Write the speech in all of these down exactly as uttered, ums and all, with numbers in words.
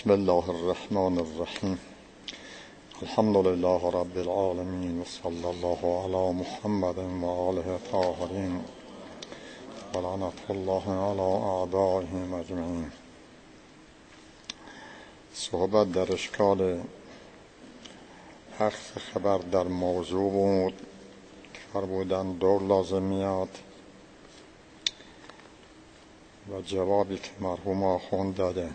بسم الله الرحمن الرحیم. الحمد لله رب العالمین و صلی الله علی محمد و آله الطاهرین و لعنت الله علی اعدائهم اجمعین. صحبت در اشکال حذف خبر در موضوع بود که فرمودن دور لازم میاد و جوابی که مرحوم آخوند داده،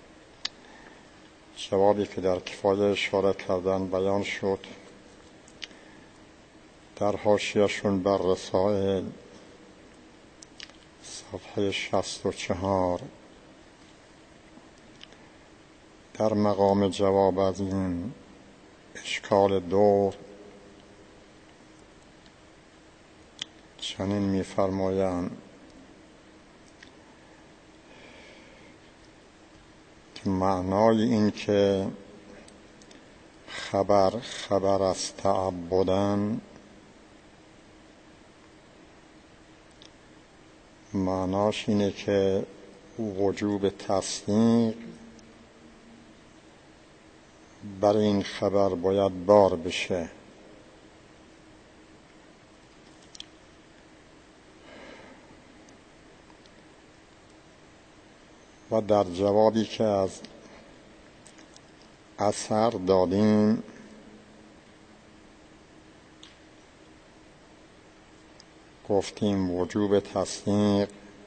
جوابی که در کفایه اشاره کردن بیان شد در حاشیه‌شون بر رسائل صفحه شصت و چهار. در مقام جواب از این اشکال دور چنین می‌فرمایند که معنای این که خبر خبر از تعبدن، معناش اینه که وجوب تصدیق بر این خبر باید بار بشه. و در جوابی که از اثر دادیم گفتیم وجوب تصدیق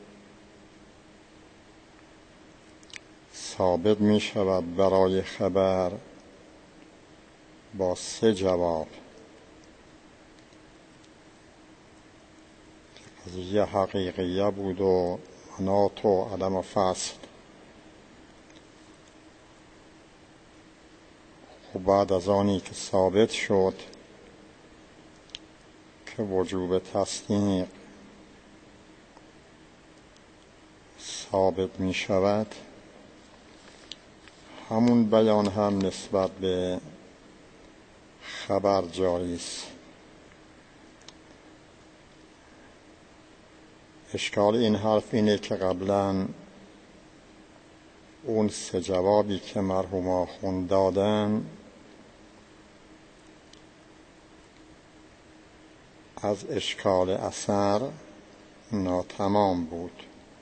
ثابت می شود برای خبر با سه جواب: قضیه حقیقیه بود و مناط و عدم فصل. و بعد از آنی که ثابت شد که وجوب تصدیق ثابت می شود، همون بیان هم نسبت به خبر جاری است. اشکال این حرف اینه که قبلا اون سه جوابی که مرحوم آخوند دادن از اشکال اثر ناتمام بود.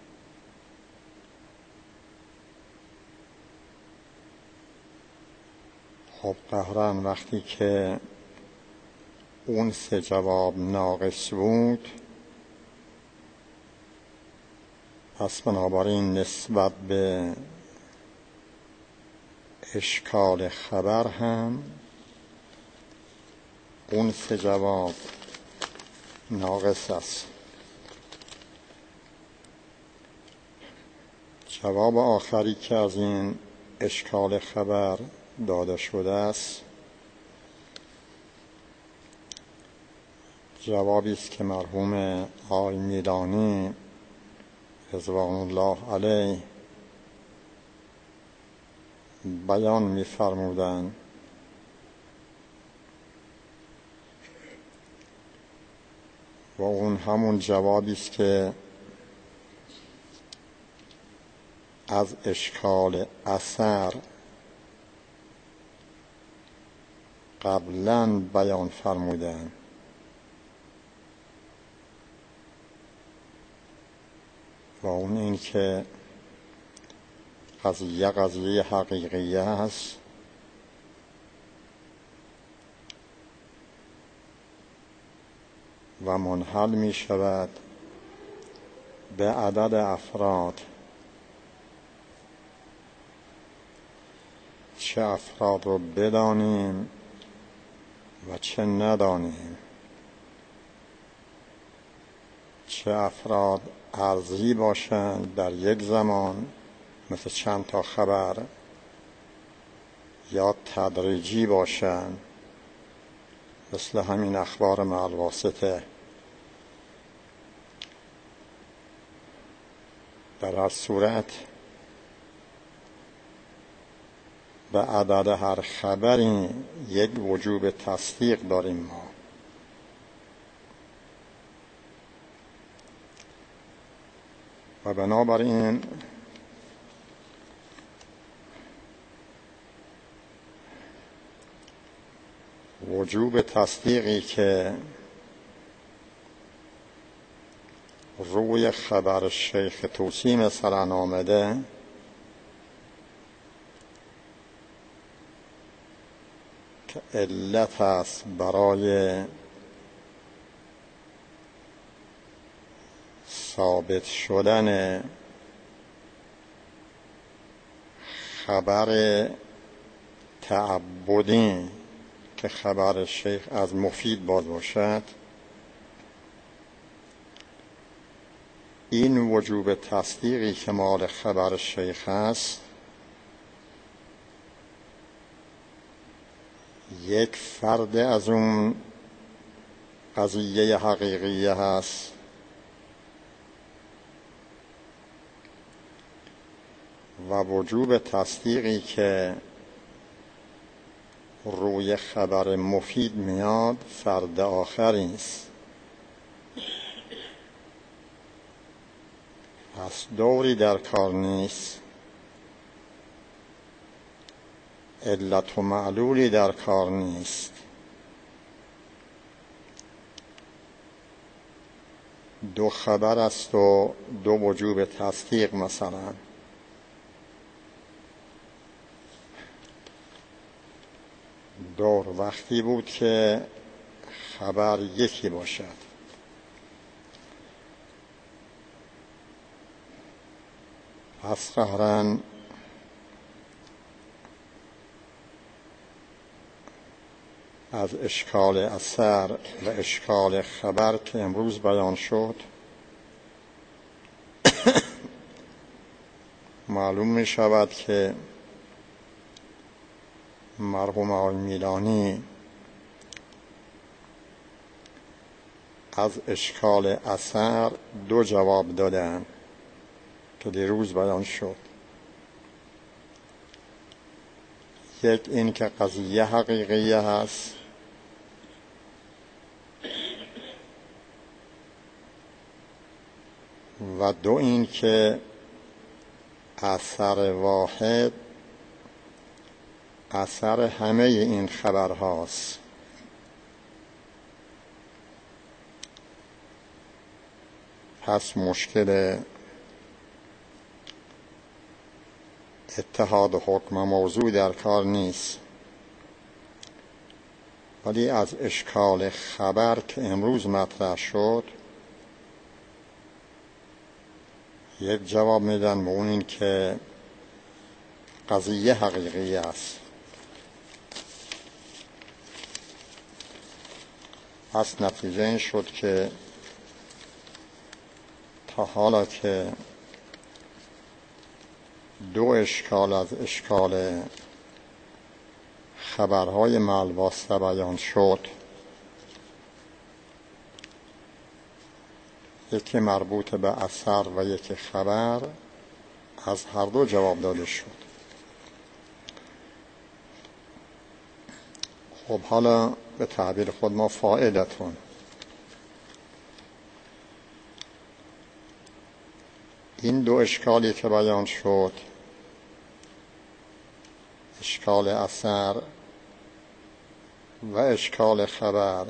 خب قهرن وقتی که اون سه جواب ناقص بود، پس بنابراین نسبت به اشکال خبر هم اون سه جواب ناقص است. جواب آخری که از این اشکال خبر داده شده است جوابی است که مرحوم آقای میلانی رضوان الله علیه بیان می‌فرمودند و اون همون جوابی است که از اشکال اثر قبلاً بیان فرمودند. و اون این که قضیه قضیه حقیقیه است و منحل می شود به عدد افراد، چه افراد رو بدانیم و چه ندانیم، چه افراد عرضی باشند در یک زمان مثل چند تا خبر، یا تدریجی باشند مثل همین اخبار مع الواسطه. در هر صورت به عدد هر خبری یک وجوب تصدیق داریم ما. و بنابراین وجوب تصدیقی که روی خبر شیخ طوسی مثلا آمده که علت است برای ثابت شدن خبر تعبدی که خبر شیخ از مفید باز باشد، این وجوب تصدیقی که مال خبر شیخ است یک فرد از اون قضیه حقیقیه هست و وجوب تصدیقی که روی خبر مفید میاد فرد آخری است. پس دوری در کار نیست، علت و معلولی در کار نیست، دو خبر است و دو وجوب تصدیق. مثلا دور وقتی بود که خبر یکی باشد، پس قهرن از اشکال اثر و اشکال خبر که امروز بیان شد معلوم می شود که مرحوم آقای میلانی از اشکال اثر دو جواب دادن که دیروز بیان شد. یک این که قضیه حقیقیه هست و دو این که اثر واحد اثر همه این خبر هاست. پس مشکل اتحاد حکم موضوع در کار نیست، ولی از اشکال خبر که امروز مطرح شد یک جواب میدن به اون این که قضیه حقیقی است. پس نتیجه این شد که تا حالا که دو اشکال از اشکال خبرهای معالواسطه بیان شد، یکی مربوط به اثر و یکی خبر، از هر دو جواب داده شد. خب حالا به تعبیر خود ما فائدتون، این دو اشکالی که بیان شد، اشکال اثر و اشکال خبر،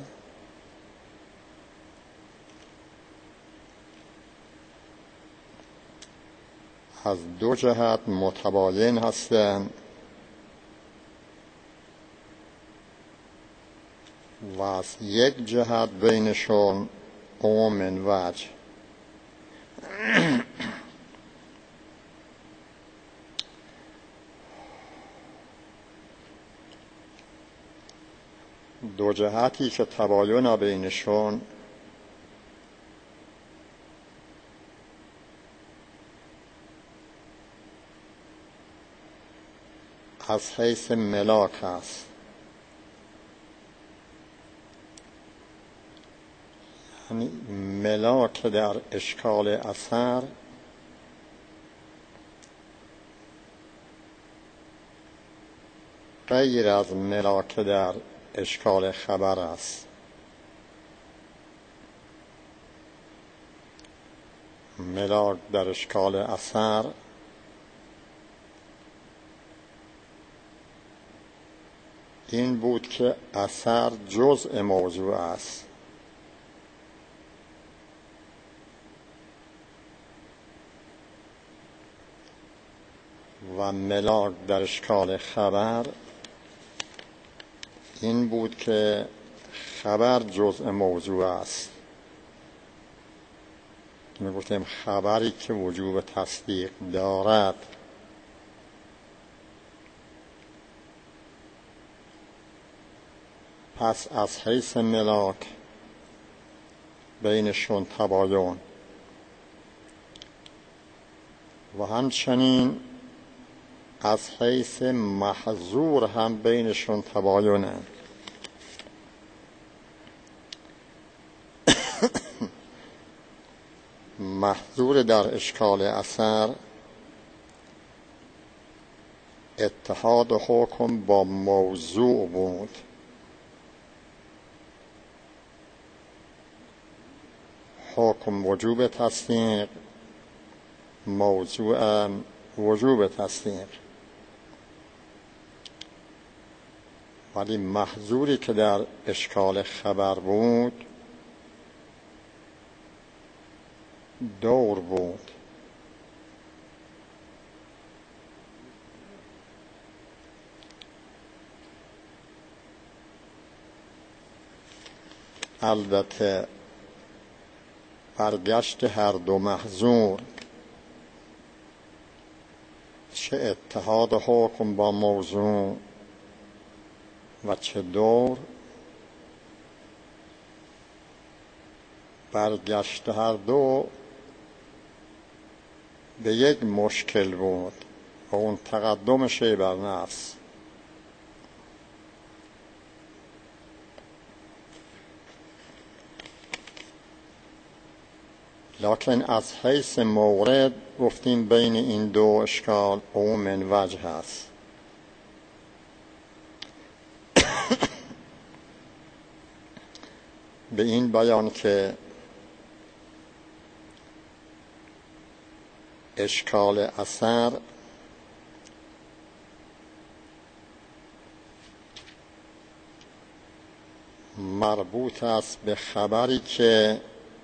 از دو جهت متباین هستند و از یک جهت بینشون قوم من وجه. دو جهتی که تباین بینشون از حیث ملاک است، یعنی ملاک در اشکال اثر غیر از ملاک در اشکال خبر است. ملاک در اشکال اثر این بود که اثر جزء موضوع است و ملاک در اشکال خبر این بود که خبر جزء موضوع است. می گفتیم خبری که وجوب تصدیق دارد پس از حیث ملاک بینشون تباین و همچنین از حیث محظور هم بینشون تباینه. محظور در اشکال اثر اتحاد حکم با موضوع بود. حکم وجوب تصدیق، موضوع وجوب تصدیق. ولی محظوری که در اشکال خبر بود دور بود. البته برگشت هر دو محظور، چه اتحاد حکم با موضوع و چه دور، برگشت هر دو به یک مشکل بود و اون تقدم شی بر نفس. لکن از حیث مورد گفتیم بین این دو اشکال او من وجه هست. به این بیان که اشکال اثر مربوط است به خبری که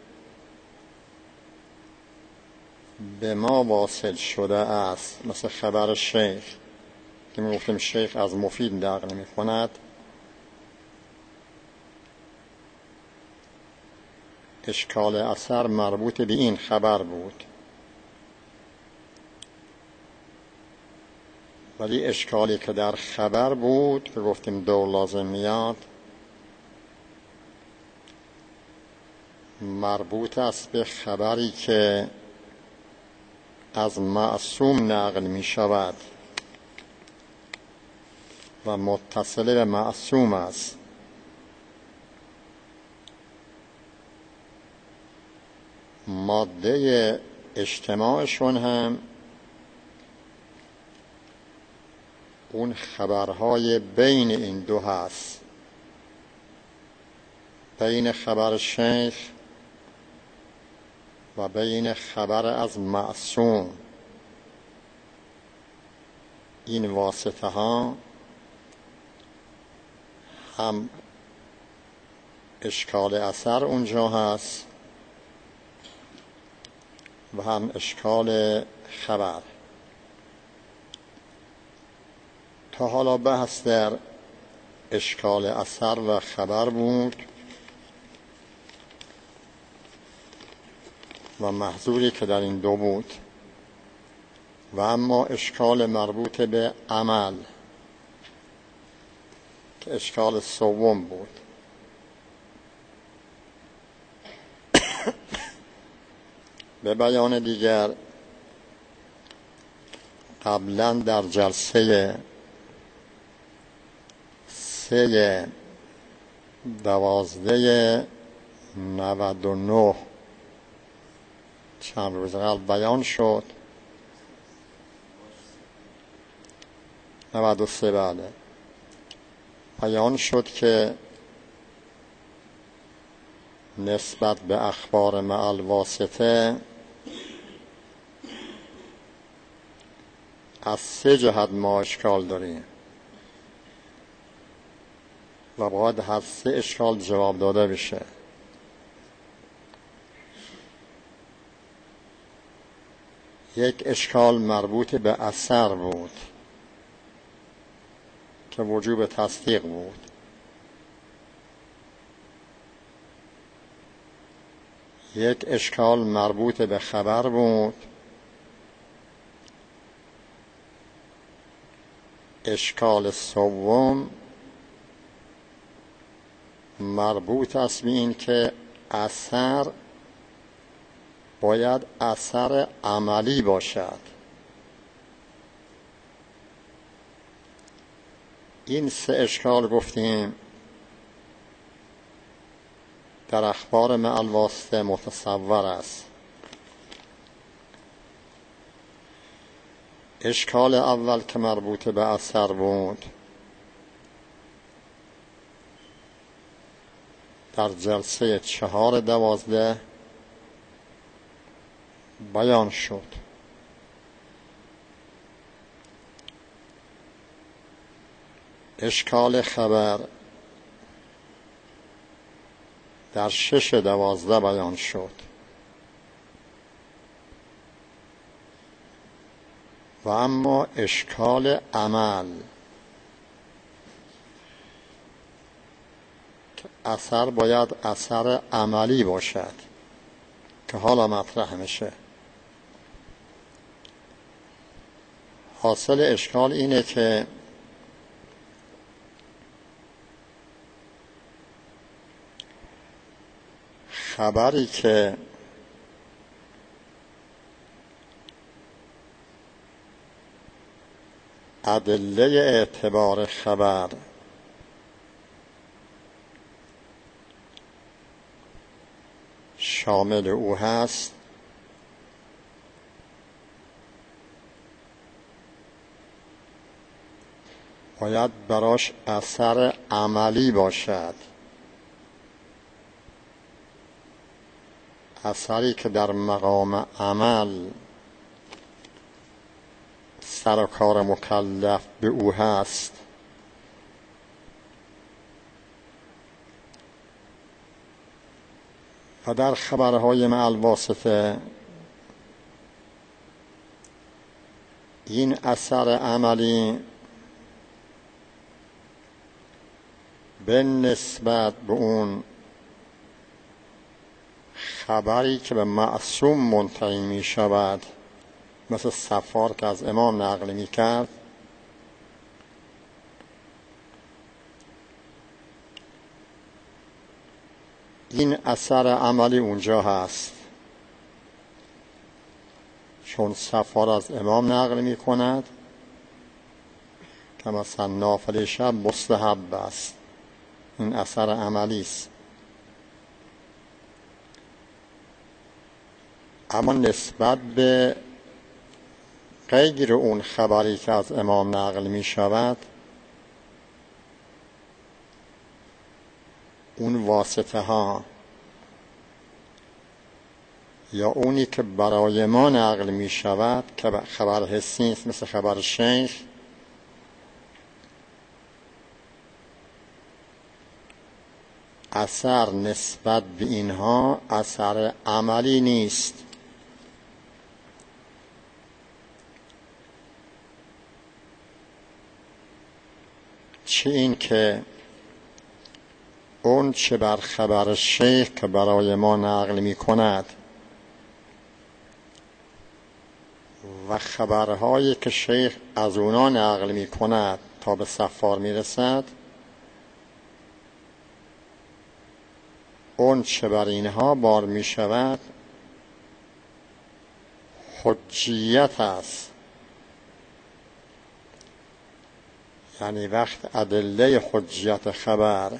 به ما واصل شده است، مثل خبر شیخ که می گفتیم شیخ از مفید نقل می کند. اشکال اثر مربوط به این خبر بود، ولی اشکالی که در خبر بود که گفتیم دو لازم میاد مربوط است به خبری که از معصوم نقل می شود و متصل به معصوم است. ماده اجتماعشون هم اون خبرهای بین این دو هست، بین خبر شیخ و بین خبر از معصوم. این واسطه ها هم اشکال اثر اونجا هست و هم اشکال خبر. تا حالا بحث در اشکال اثر و خبر بود و محظوری که در این دو بود. و اما اشکال مربوط به عمل که اشکال سوم بود. به بیان دیگر قبلا در جلسه سه دوازده نود و نه چند روز قبل بیان شد، نود و سه بله بیان شد که نسبت به اخبار مع الواسطه از سه جهت ما اشکال داریم. و باید هر سه اشکال جواب داده بشه. یک اشکال مربوط به اثر بود که وجوب تصدیق بود. یک اشکال مربوط به خبر بود. اشکال سوم مربوط است به این که اثر باید اثر عملی باشد. این سه اشکال گفتیم در اخبار مع الواسطه متصور است. اشکال اول که مربوط به اثر بود در جلسه چهار دوازده بیان شد. اشکال خبر در شش دوازده بیان شد و اما اشکال عمل که اثر باید اثر عملی باشد که حالا مطرح میشه. حاصل اشکال اینه که خبری که ادله اعتبار خبر شامل او هست باید براش اثر عملی باشد، اثری که در مقام عمل سر و کار مکلف به او هست. و در خبرهای مع الواسطه این اثر عملی به نسبت به اون خبری که به معصوم منتهی می شود، مثل صفار که از امام نقل می کرد، این اثر عملی اونجا هست، چون صفار از امام نقل می کند که مثلا نافله شب مستحب است، این اثر عملی است. اما نسبت به غیر اون خبری که از امام نقل می شود، اون واسطه ها یا اونی که برای ما نقل می شود که خبر حسی است، مثل خبر شیخ، اثر نسبت به اینها اثر عملی نیست. چه این که اون چه بر خبر شیخ که برای ما نقل می کند و خبرهایی که شیخ از اونا نقل می کند تا به صفار می رسد، اون چه بر اینها بار می شود حجیت است. یعنی وقت ادله حجیت خبر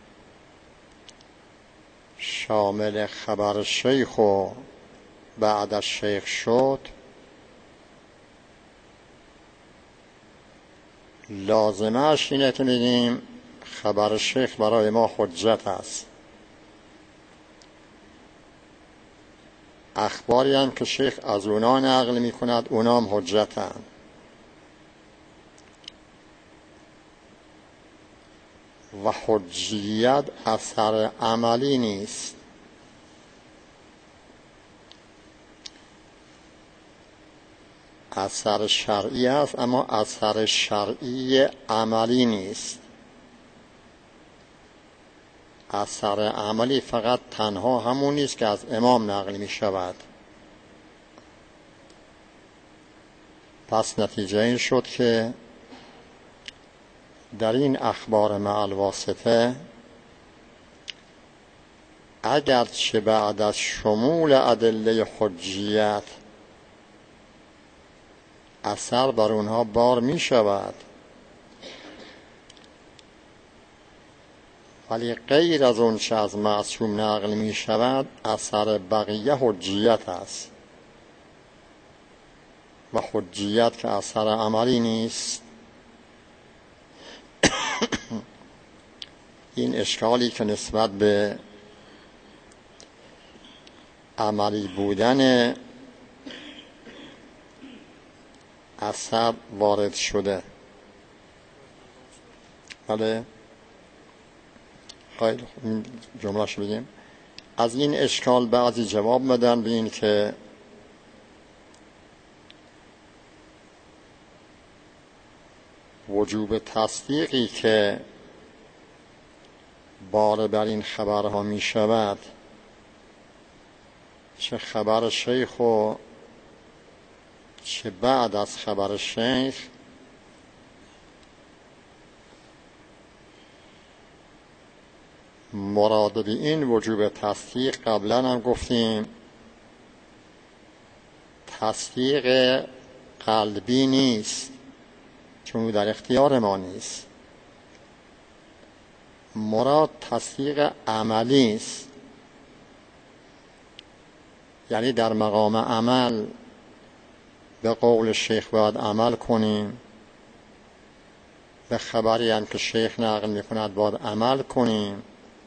شامل خبر شیخ و بعد از شیخ شد، لازمش اینه که میگیم خبر شیخ برای ما حجت است. اخباری هم که شیخ از اونا نقل می کند اونا هم حجت هم. و حجیت اثر عملی نیست. اثر شرعی است اما اثر شرعی عملی نیست. اثر عملی فقط تنها همون نیست که از امام نقل می شود. پس نتیجه این شد که در این اخبار مع الواسطه اگرچه بعد از شمول ادله حجیت اثر بر اونها بار می شود، ولی غیر از اون چه از معصوم نقل می شود اثر بقیه حجیت است و حجیت که اثر عملی نیست. این اشکالی که نسبت به عملی بودن اثر وارد شده. بله خیلی این جملهش بگیم. از این اشکال بعضی جواب بدن به این که وجوب تصدیقی که بار بر این خبرها می شود، چه خبر شیخ و چه بعد از خبر شیخ، مراد به این وجوب تصدیق قبلا هم گفتیم تصدیق قلبی نیست، چون در اختیار ما نیست. مراد تصدیق عملی است، یعنی در مقام عمل به قول شیخ باید عمل کنیم، به خبری هم که شیخ نقل می‌کند باید عمل کنیم.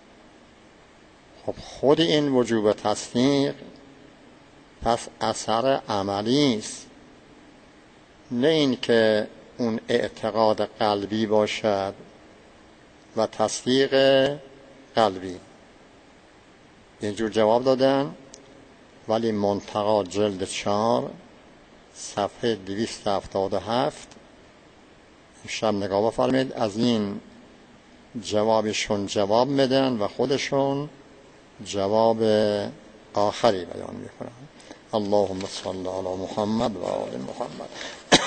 خب خود این وجوب تصدیق پس اثر عملی است، نه این که اون اعتقاد قلبی باشد و تصدیق قلبی. اینجور جواب دادن. ولی منتقا جلد چهار صفحه دویست و هفتاد و هفت شب نگاه بفرمید، از این جوابشون جواب میدن و خودشون جواب آخری بیان میکنن. اللهم صل علی محمد و آل محمد.